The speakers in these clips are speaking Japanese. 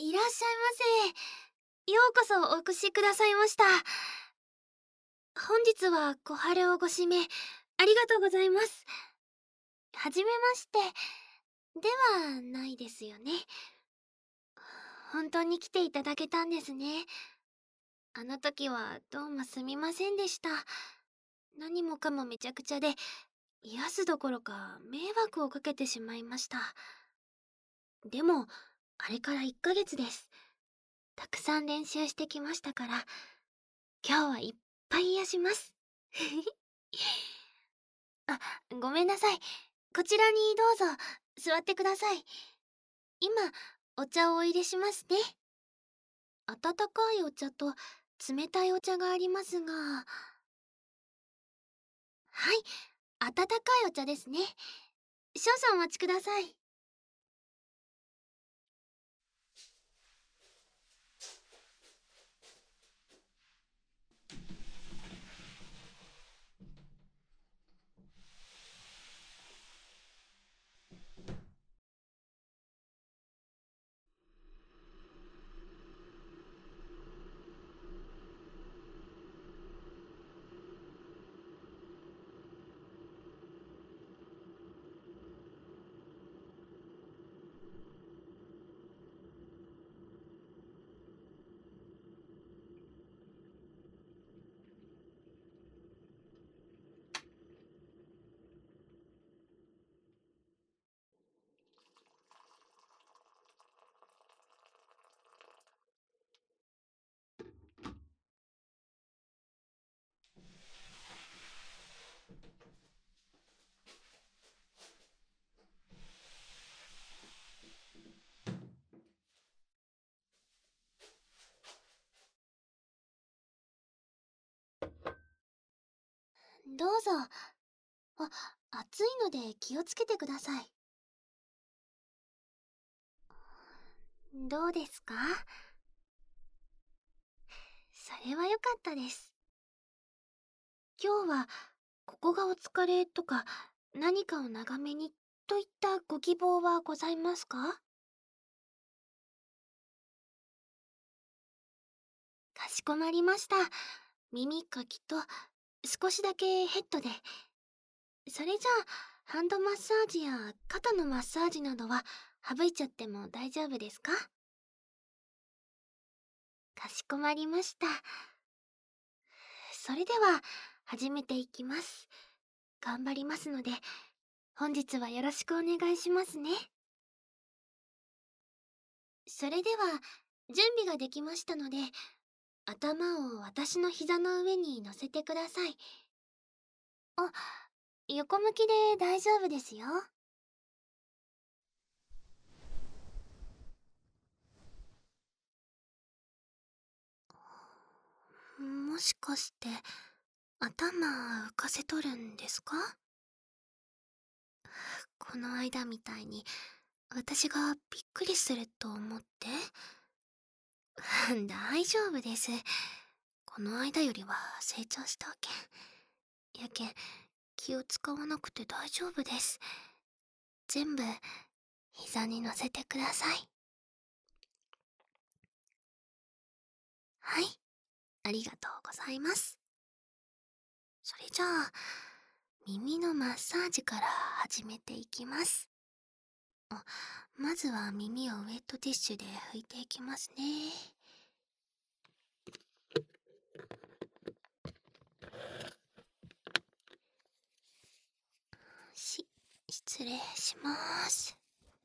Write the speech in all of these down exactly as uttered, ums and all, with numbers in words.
いらっしゃいませ。ようこそお越しくださいました。本日は小春をご指名ありがとうございます。はじめましてではないですよね。本当に来ていただけたんですね。あの時はどうもすみませんでした。何もかもめちゃくちゃで、癒すどころか迷惑をかけてしまいました。でも、あれからいっかげつです。たくさん練習してきましたから、今日はいっぱい癒します。あ、ごめんなさい。こちらにどうぞ、座ってください。今、お茶をお入れしますね。温かいお茶と冷たいお茶がありますが、はい、温かいお茶ですね。少々お待ちください。どうぞ。あ、暑いので気をつけてください。どうですか？それは良かったです。今日は、ここがお疲れとか、何かを長めにといったご希望はございますか？かしこまりました。耳かきと少しだけヘッドで。それじゃあ、ハンドマッサージや肩のマッサージなどは省いちゃっても大丈夫ですか？かしこまりました。それでは、始めていきます。頑張りますので、本日はよろしくお願いしますね。それでは、準備ができましたので、頭を私の膝の上に乗せてください。あ、横向きで大丈夫ですよ。もしかして、頭浮かせとるんですか？この間みたいに、私がびっくりすると思って。大丈夫です。この間よりは成長したけん。やけん、気を使わなくて大丈夫です。全部、膝に乗せてください。はい、ありがとうございます。それじゃあ、耳のマッサージから始めていきます。あ、まずは耳をウェットティッシュで拭いていきますね。し、失礼します。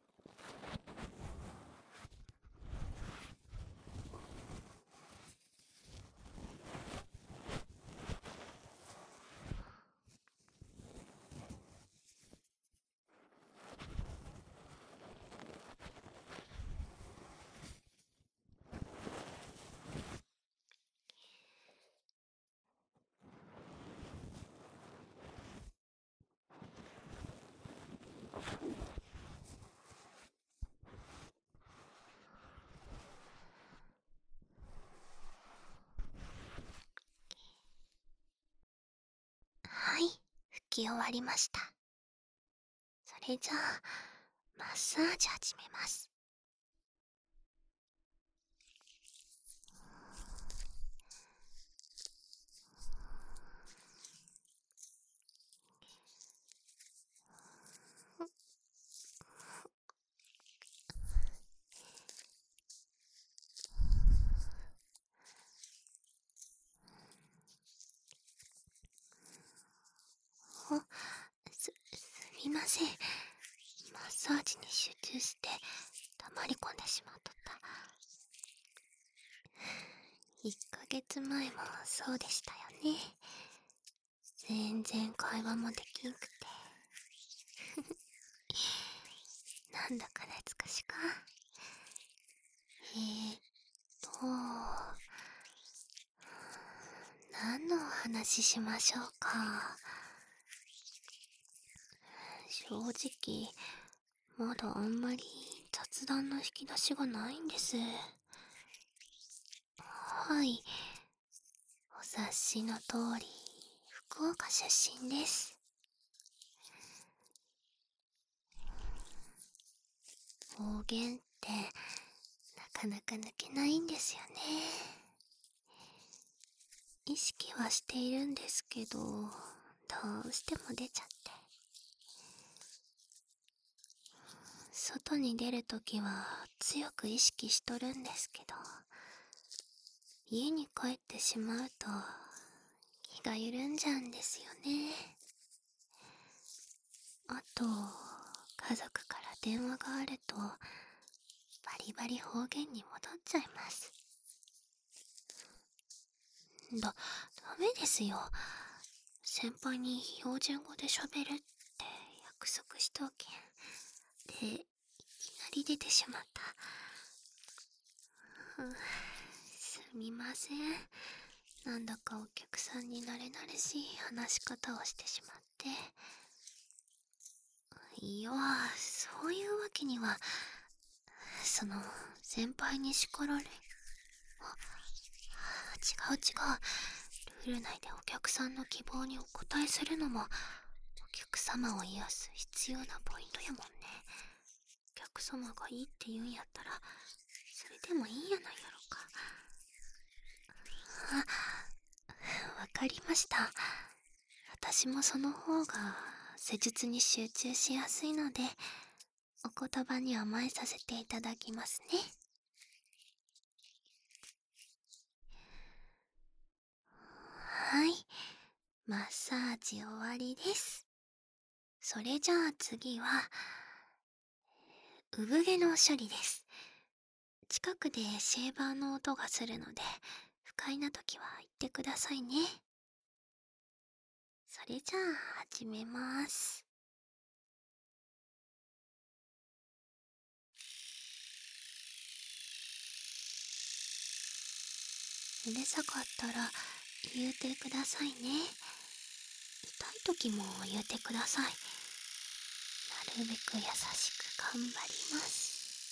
はい、拭き終わりました。それじゃあ、マッサージ始めます。 せん。マッサージに集中して黙り込んでしまっとった。いっかげつまえもそうでしたよね。全然会話もできんくて。なんだか懐かしか。えーっと、何のお話ししましょうか。正直、まだあんまり雑談の引き出しがないんです。はい。お察しの通り、福岡出身です。方言ってなかなか抜けないんですよね。意識はしているんですけど、どうしても出ちゃって。外に出るときは強く意識しとるんですけど、家に帰ってしまうと気が緩んじゃうんですよね。あと、家族から電話があるとバリバリ方言に戻っちゃいます。だ、ダメですよ。先輩に標準語で喋るって約束しとけん。で、いきなり出てしまった。ふすみません。なんだかお客さんに慣れ慣れしい話し方をしてしまって。いや、そういうわけには、その、先輩に叱られ、あ、違う違う。ルール内でお客さんの希望にお答えするのも、お客様を癒す必要なポイントやもんね。お客様がいいって言うんやったら、それでもいいんやないやろか。あ、わかりました。私もその方が施術に集中しやすいので、お言葉に甘えさせていただきますね。はい。マッサージ終わりです。それじゃあ次は、産毛の処理です。近くでシェーバーの音がするので、不快な時は言ってくださいね。それじゃあ始めます。うるさかったら言うてくださいね。痛い時も言うてください。なるべく優しく頑張ります。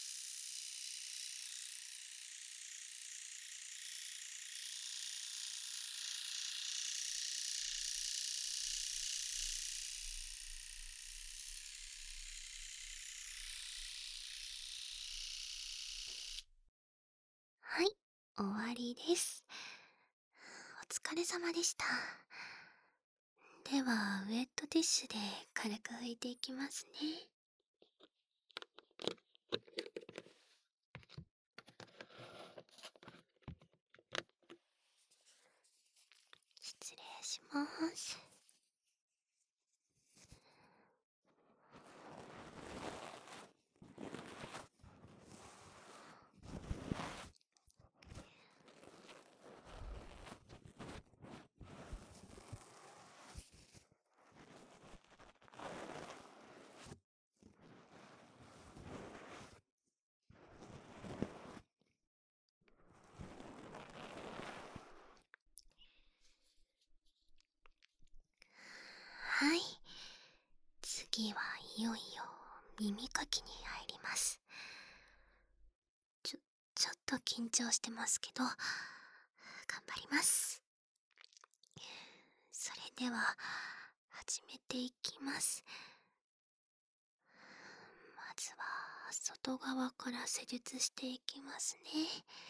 はい、終わりです。お疲れ様でした。では、ウェットティッシュで軽く拭いていきますね。失礼します。はい。次はいよいよ耳かきに入ります。ちょ、ちょっと緊張してますけど、頑張ります。それでは、始めていきます。まずは、外側から施術していきますね。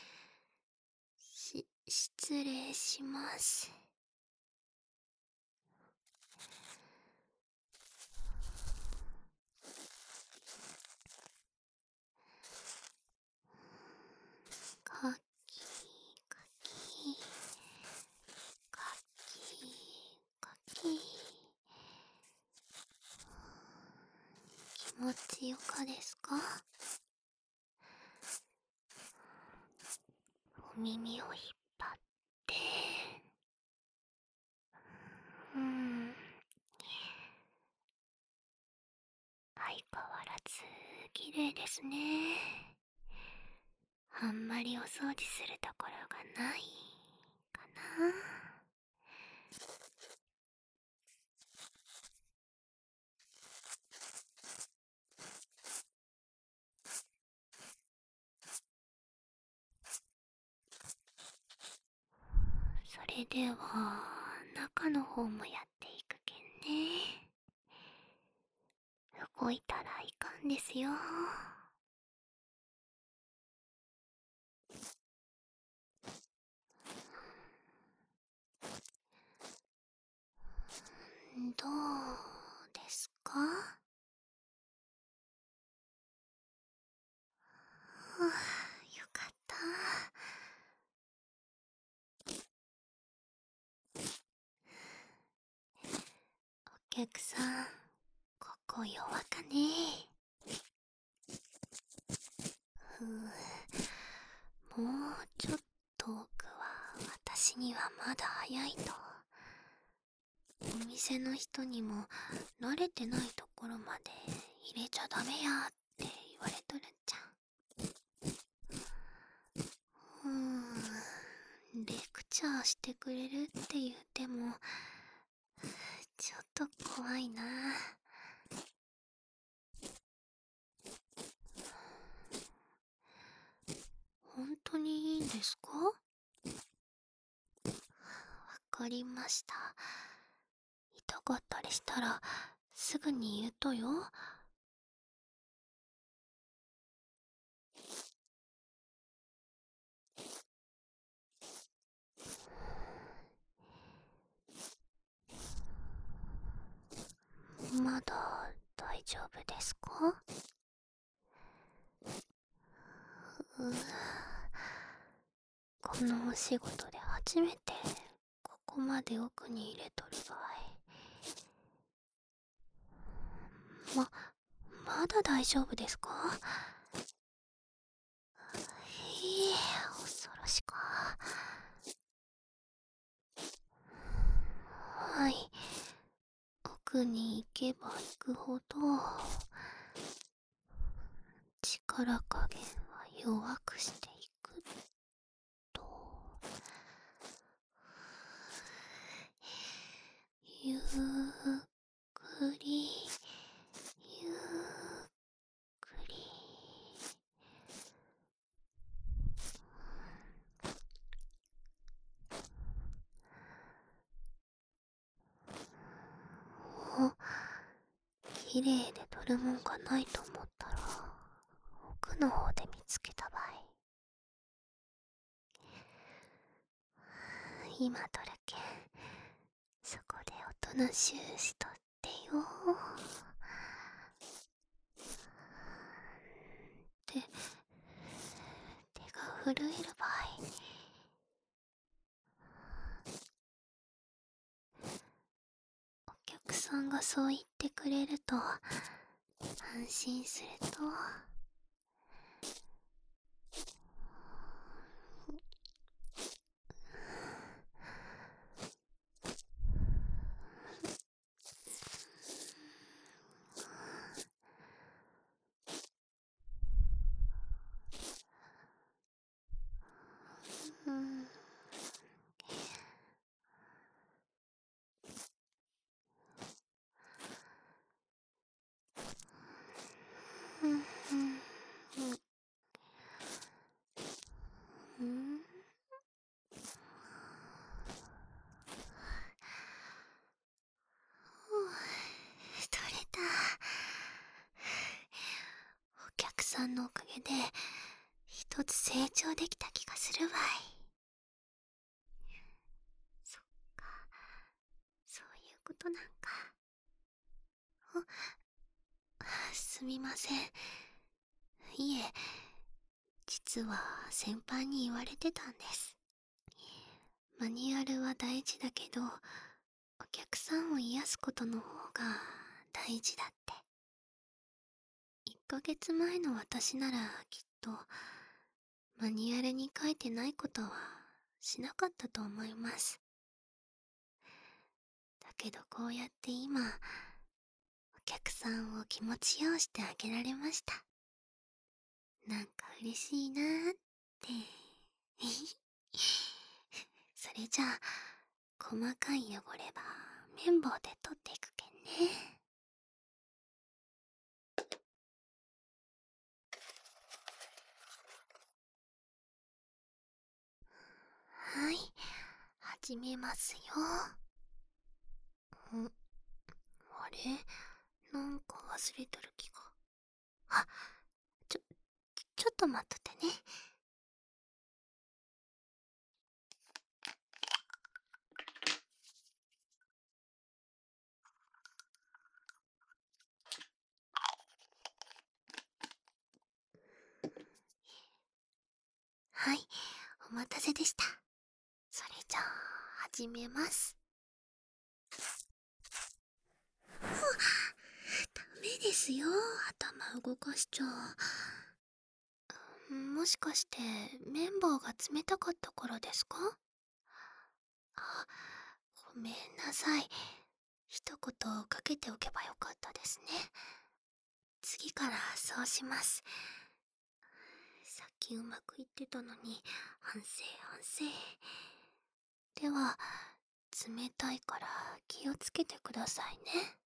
し、失礼します。かき、かき、かき、かき。 耳を引っ張って、うーん、相変わらず綺麗ですね。あんまりお掃除するところがないかな。それでは中の方もやっていくけんね。動いたらいかんですよ。どうですか？はあ、よかった。お客さん、ここ弱かね。ふう、もうちょっと奥は私にはまだ早いと。お店の人にも慣れてないところまで入れちゃダメやって言われとるんじゃん。うーん、レクチャーしてくれるって言っても、ちょっと怖いな。本当にいいんですか？わかりました。痛かったりしたらすぐに言うとよ。まだ大丈夫ですか？うこのお仕事で初めてここまで奥に入れとる場合、ま、まだ大丈夫ですか？いえ、恐ろしか。はい。奥に行けば行くほど、力加減は弱くしていくと。ゆっくり、ゆっくり。お、綺麗で取るもんがないと思ったら、奥の方で見つけたばい。今取るけん、そこでおとなしゅうしとってよ。手、手が震えるばい。お客さんがそう言ってくれると安心すると。うん、うん、うん、うん。取れた。お客さんのおかげで一つ成長できた気がするわい。そっか、そういうことなんか。あ、すみません。いえ、実は先輩に言われてたんです。マニュアルは大事だけど、お客さんを癒すことの方が大事だって。いっかげつまえの私ならきっとマニュアルに書いてないことはしなかったと思います。だけどこうやって今、お客さんを気持ちようしてあげられました。なんか嬉しいなーって。それじゃあ、細かい汚れは綿棒で取っていくけんね。はい、始めますよ。ん、あれ、なんか忘れとる気が。あ、ちょ、ちょっと待っとってね。はい、お待たせでした。それじゃあ、始めます。ダメですよ、頭動かしちゃ。もしかして綿棒が冷たかったからですか？あ、ごめんなさい。一言かけておけばよかったですね。次からそうします。さっきうまくいってたのに、反省反省。では、冷たいから気をつけてくださいね。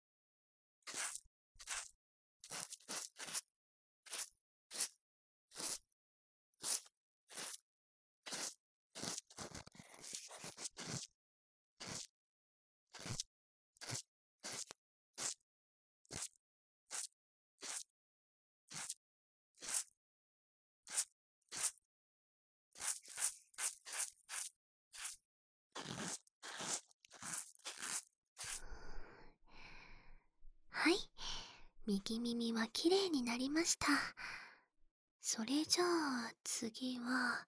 はい、右耳はきれいになりました。それじゃあ次は、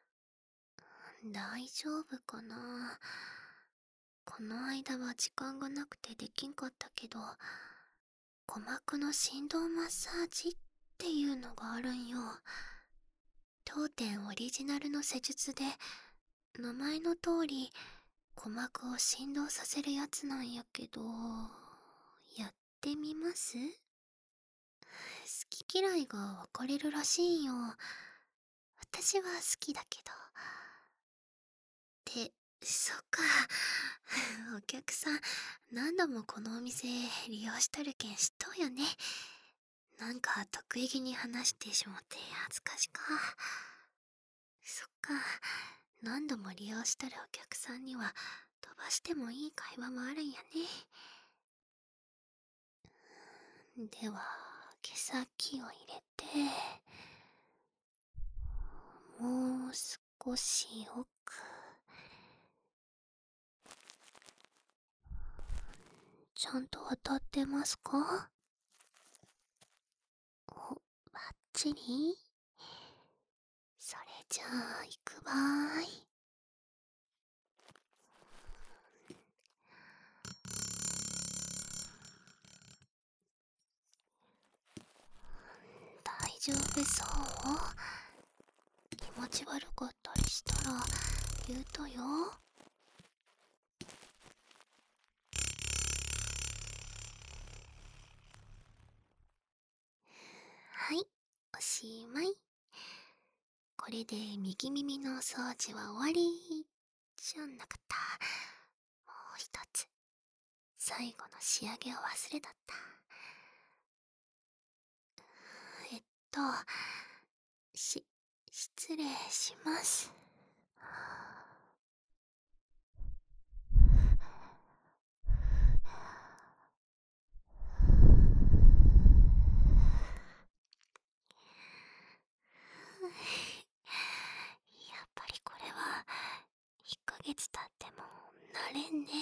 大丈夫かな。この間は時間がなくてできんかったけど、鼓膜の振動マッサージっていうのがあるんよ。当店オリジナルの施術で、名前の通り鼓膜を振動させるやつなんやけど、やってみます？好き嫌いが分かれるらしいんよ。私は好きだけど。って、そっか。お客さん、何度もこのお店利用しとるけん知っとうよね。なんか得意げに話してしもって恥ずかしか。そっか。何度も利用しとるお客さんには飛ばしてもいい会話もあるんやね。では、毛先を入れて、もう少し奥。ちゃんと当たってますか？お、バッチリ？それじゃあ、行くばーい。大丈夫そう？気持ち悪かったりしたら言うとよ。はい、おしまい。これで右耳の掃除は終わりじゃなかった。もう一つ、最後の仕上げを忘れだった。えっと、し、失礼します。やっぱりこれはいっかげつ経っても慣れんね。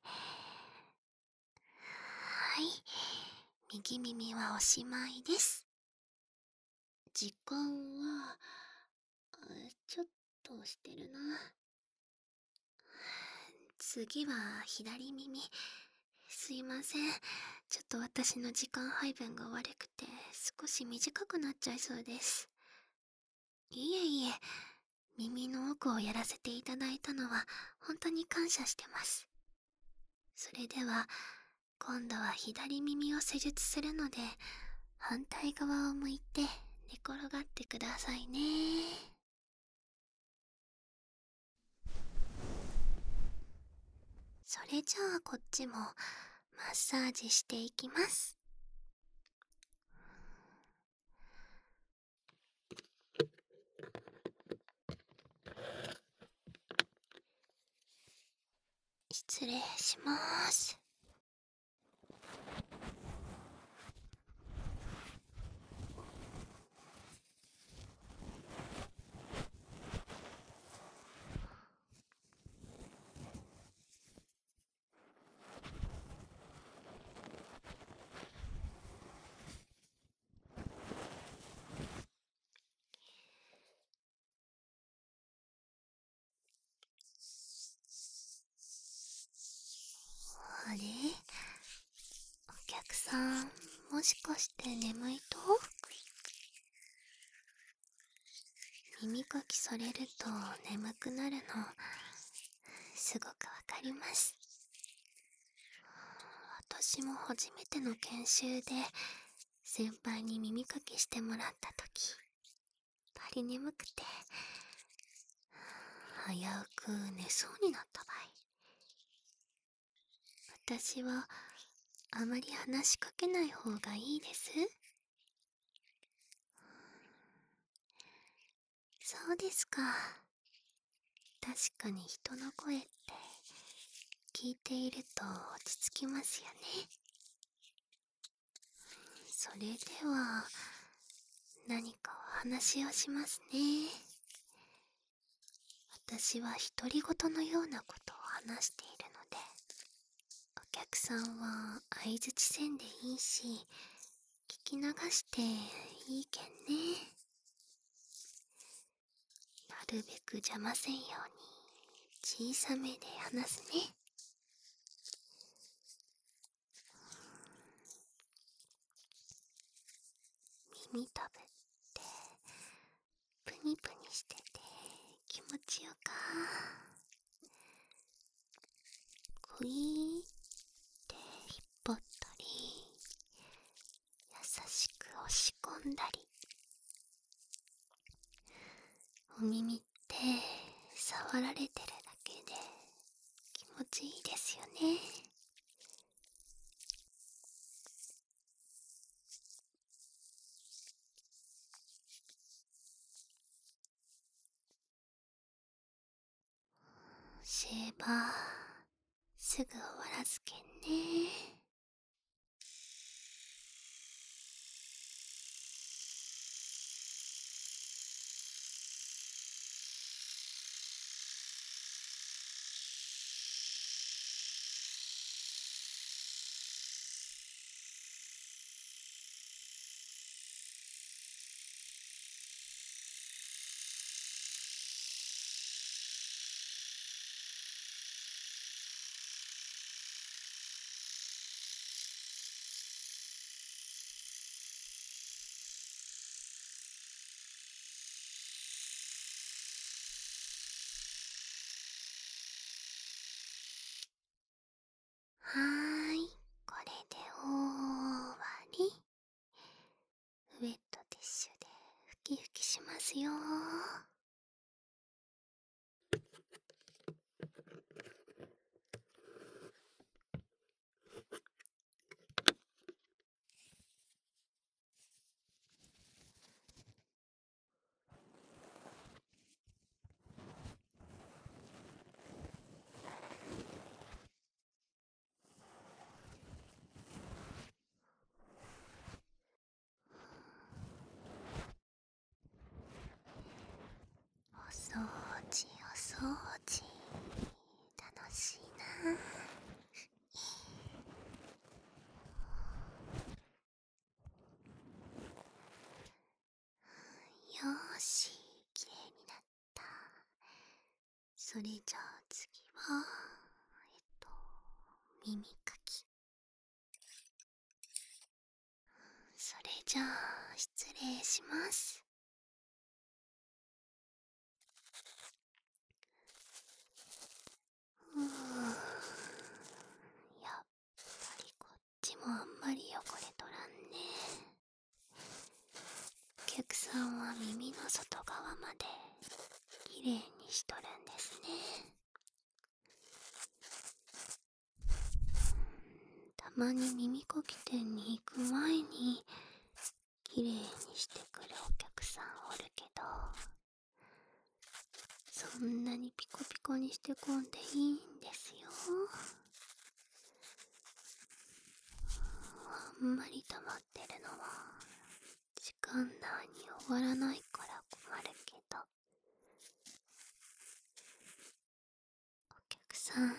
はい、右耳はおしまいです。時間は、ちょっと押してるな。次は左耳。すいません。ちょっと私の時間配分が悪くて少し短くなっちゃいそうです。 いえいえ、耳の奥をやらせていただいたのは本当に感謝してます。それでは、今度は左耳を施術するので、反対側を向いて寝転がってくださいね。それじゃあこっちもマッサージしていきます。失礼します。あれ、お客さん、もしかして眠いと？耳かきされると眠くなるの、すごくわかります。私も初めての研修で先輩に耳かきしてもらった時、バリ眠くて危うく寝そうになった場合、私はあまり話しかけない方がいいです。そうですか。確かに人の声って聞いていると落ち着きますよね。それでは何かお話をしますね。私は独り言のようなことを話しているので、お客さんは相槌せんでいいし、聞き流していいけんね。なるべく邪魔せんように小さめで話すね。耳たぶってプニプニしてて気持ちよか。クイーって引っ張ったり、優しく押し込んだり、お耳って触られてるだけで気持ちいいですよね。シェーバーすぐ終わらすけんね。はーい、これで終わり。ウェットティッシュでふきふきしますよ。お掃除お掃除、楽しいな。よーし、きれいになった。それじゃあ次はえっと耳かき。それじゃあ失礼します。 もあんまり汚れとらんね。お客さんは耳の外側まできれいにしとるんですね。たまに耳かき店に行く前にきれいにしてくるお客さんおるけど、そんなにピコピコにしてこんでいいんですよ。あんまり溜まってるのは時間内に終わらないから困るけど。お客さん、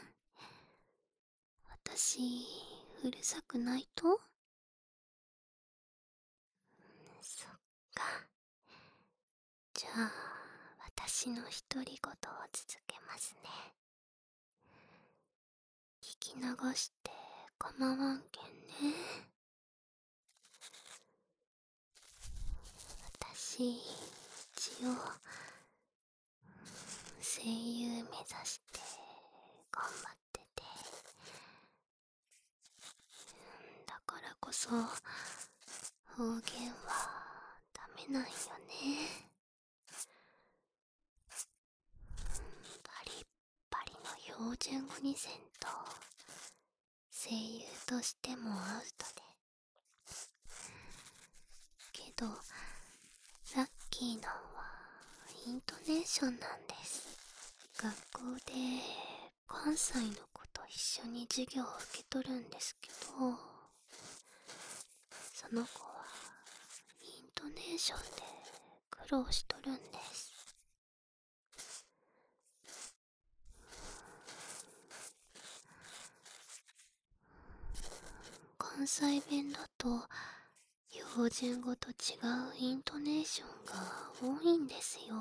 私うるさくないと？そっか。じゃあ私の独り言を続けますね。聞き流して構わんけんね。私一応声優目指して頑張ってて、だからこそ方言はダメなんよね。バリッバリの標準語にせんと声優としてもアウトで。けどラッキーなんはイントネーションなんです。学校で関西の子と一緒に授業を受け取るんですけど、その子はイントネーションで苦労しとるんです。関西弁だと標準語と違うイントネーションが多いんですよ。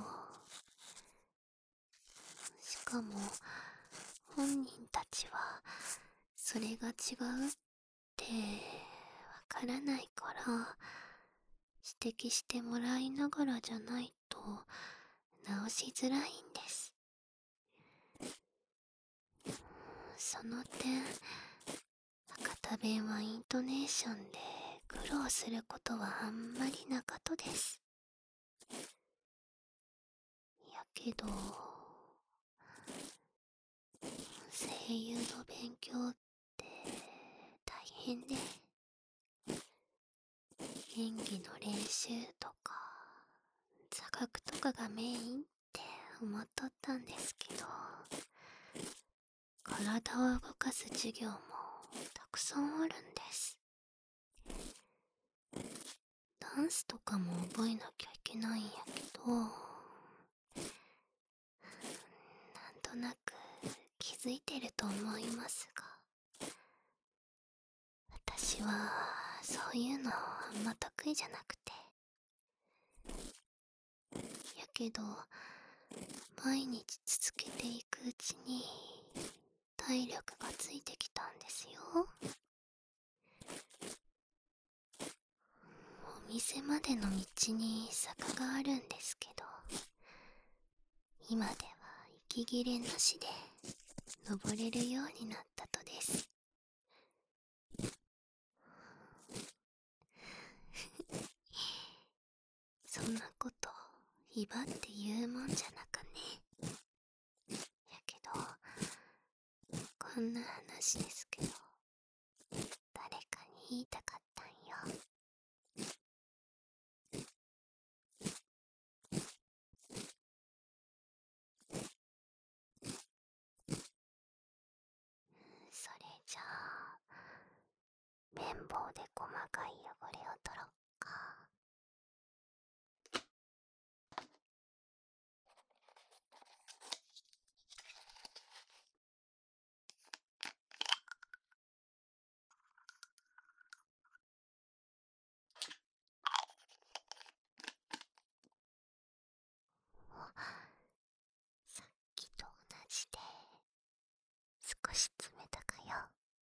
しかも本人たちはそれが違うってわからないから指摘してもらいながらじゃないと直しづらいんです。その点博多弁はイントネーションで苦労することはあんまりなかとです。やけど声優の勉強って大変で、演技の練習とか座学とかがメインって思っとったんですけど、体を動かす授業もたくさんあるんです。ダンスとかも覚えなきゃいけないんやけど、なんとなく気づいてると思いますが、私はそういうのあんま得意じゃなくて。やけど毎日続けていくうちに体力がついてきたんですよ。お店までの道に坂があるんですけど、今では息切れなしで登れるようになったとです。そんなこと威張って言うもんじゃなかね。やけどこんな話ですけど誰かに言いたかったんよ。それじゃあ綿棒で細かい汚れを取ろっか。さっきと同じで少し冷たかよ。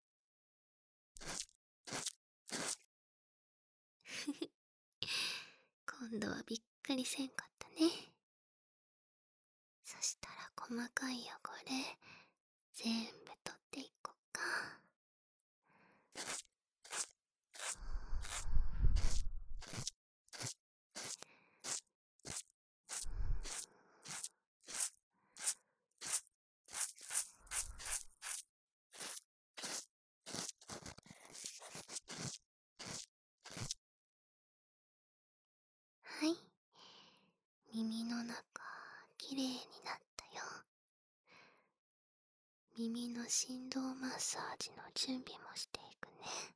今度はびっくりせんかったね。そしたら細かい汚れ全部取っていこっか。 耳の振動マッサージの準備もしていくね。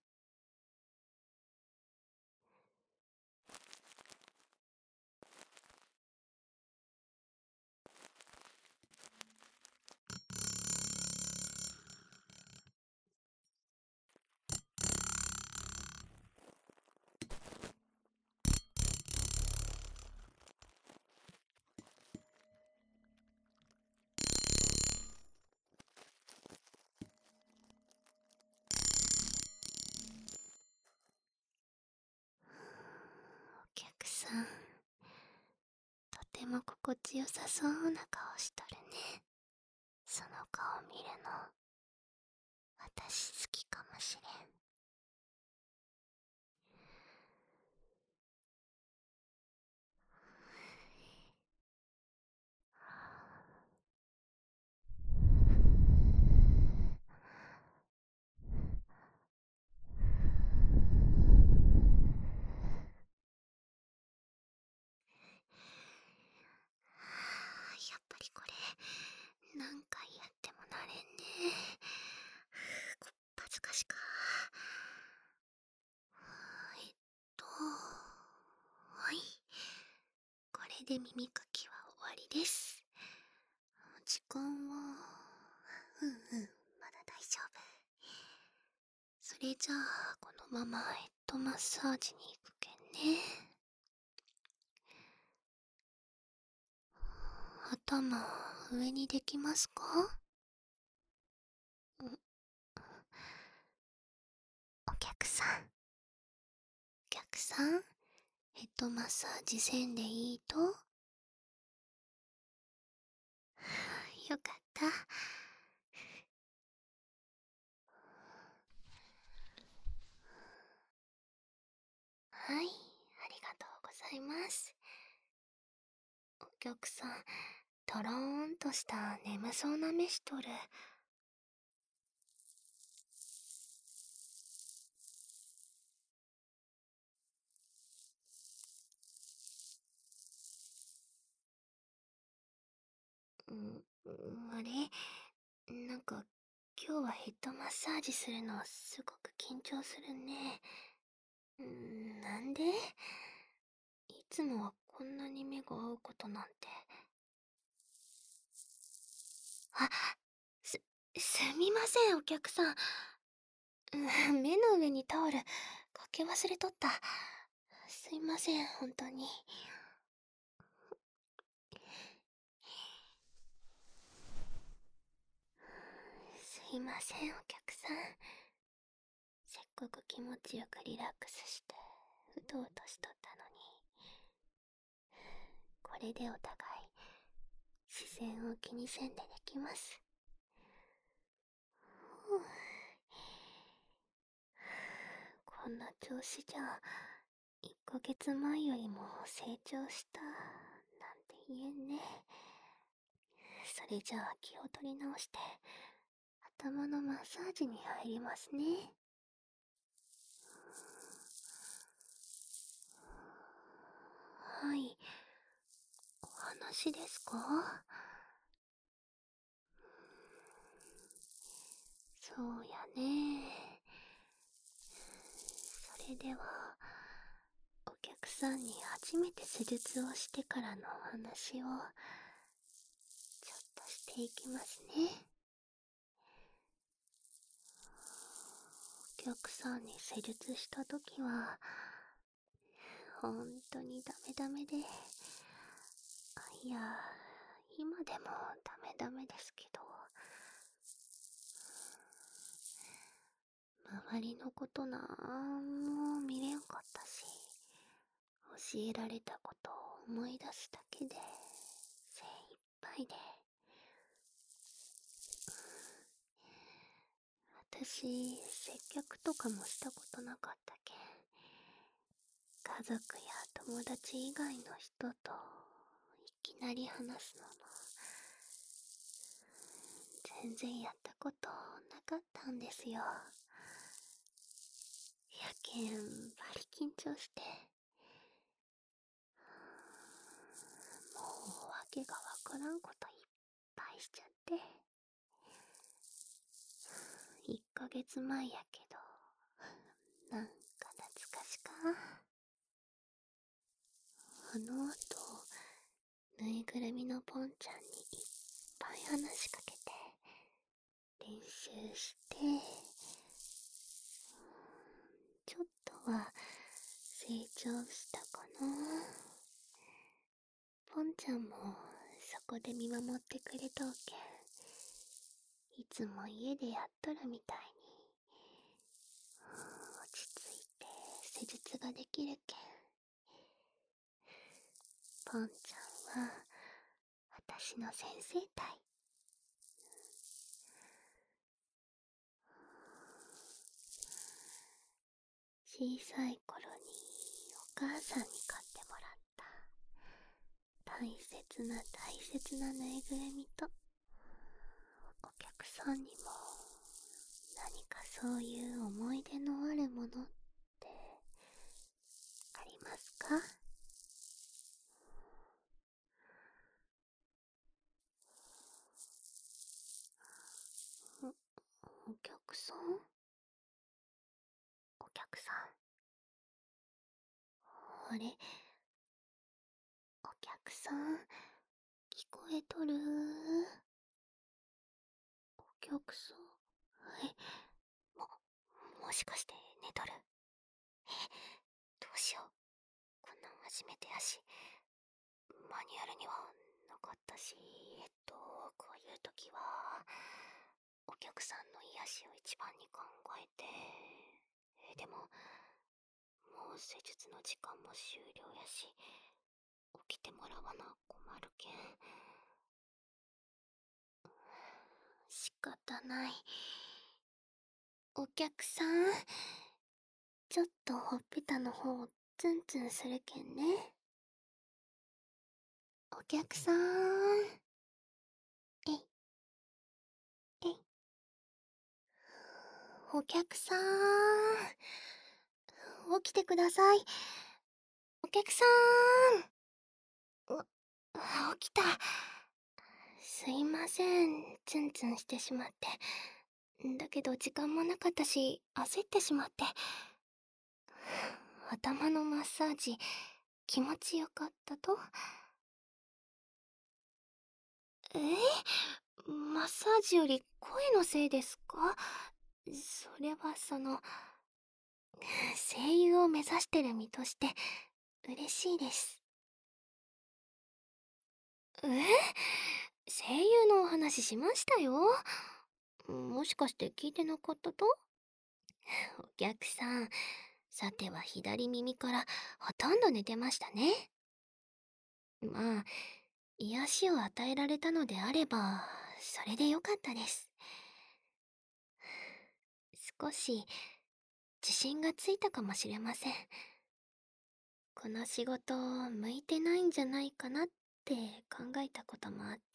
お客さん、とても心地よさそうな顔しとるね。その顔見るの私好きかもしれん。やっぱりこれ何回やってもなれんね。こっぱずかしか。えっとはい、これで耳かきは終わりです。時間はうんうんまだ大丈夫。それじゃあこのままヘッドマッサージに行くけんね。頭上にできますか？んお客さんお客さん、ヘッドマッサージせんでいいと？よかった。はい、ありがとうございます。お客さん、とろーんとした眠そうな目しとる。んあれ、なんか今日はヘッドマッサージするのすごく緊張するね。んなんで？いつもはこんなに目が合うことなんて。あ、す、すみませんお客さん。うん目の上にタオルかけ忘れとった。すいません本当に。すいませんお客さん。せっかく気持ちよくリラックスしてうとうとしとったのに、これでお互い視線を気にせんでできます。ふう、こんな調子じゃいっかげつまえよりも成長したなんて言えんね。それじゃあ気を取り直して頭のマッサージに入りますね。はい、お話ですか？そうやね。それではお客さんに初めて施術をしてからのお話をちょっとしていきますね。お客さんに施術した時は本当にダメダメで、あいや今でもダメダメですけど、周りのことなんも見れんかったし、教えられたことを思い出すだけで精一杯で。私接客とかもしたことなかったけん、家族や友達以外の人といきなり話すのも全然やったことなかったんですよ。やけんバリ緊張して、もう訳がわからんこといっぱいしちゃって。 かげつまえやけど、なんか懐かしか。あの後、ぬいぐるみのポンちゃんにいっぱい話しかけて、練習して、ちょっとは成長したかな。ポンちゃんもそこで見守ってくれとうけん、いつも家でやっとるみたいに、落ち着いて施術ができるけん。ポンちゃんは私の先生たい。小さい頃にお母さんに買ってもらった大切な大切なぬいぐるみと、お客さんにも何かそういう思い出のあるものってありますか？お、お客さんお客さんあれ、お客さん聞こえとる？お客さん、え、も、もしかして寝とる？え、どうしよう。こんなん初めてやし、マニュアルにはなかったし、えっと、こういう時は、お客さんの癒しを一番に考えて、え、でも、もう施術の時間も終了やし、起きてもらわな困るけん。仕方ない。お客さん、ちょっとほっぺたの方をツンツンするけんね。お客さん、えい、えい。お客さん、起きてください。お客さん。う、起きた。すいません、ツンツンしてしまって。だけど時間もなかったし、焦ってしまって。頭のマッサージ、気持ちよかったと？え？マッサージより声のせいですか？それはその、声優を目指してる身として嬉しいです。え？声優のお話しましたよ。もしかして聞いてなかったと？お客さん、さては左耳からほとんど寝てましたね。まあ、癒しを与えられたのであれば、それでよかったです。少し自信がついたかもしれません。この仕事向いてないんじゃないかなって考えたこともあって。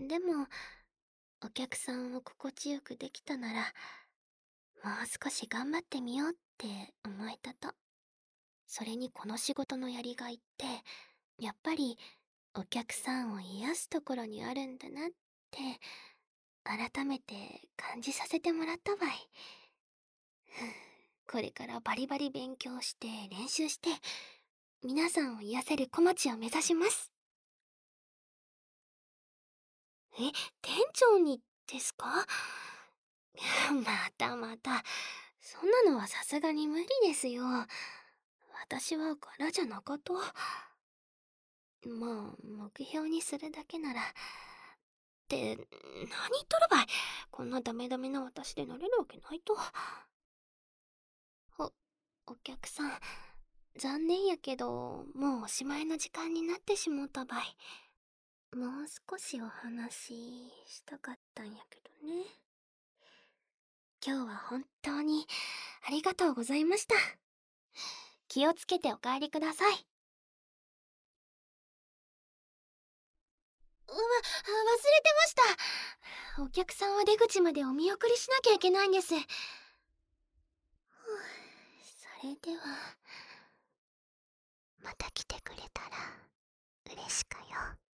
でも、お客さんを心地よくできたなら、もう少し頑張ってみようって思えたと。それにこの仕事のやりがいって、やっぱりお客さんを癒すところにあるんだなって、改めて感じさせてもらったわい。これからバリバリ勉強して練習して、皆さんを癒せる小町を目指します。え、店長にですか？またまた、そんなのはさすがに無理ですよ。私は柄じゃなかと。まあ、目標にするだけなら。って、何言っとるばい。こんなダメダメな私でなれるわけないと。お、お客さん、残念やけど、もうおしまいの時間になってしもうたばい。もう少しお話ししたかったんやけどね。今日は本当にありがとうございました。気をつけてお帰りください。うわ、忘れてました。お客さんは出口までお見送りしなきゃいけないんです。それでは、また来てくれたら嬉しかよ。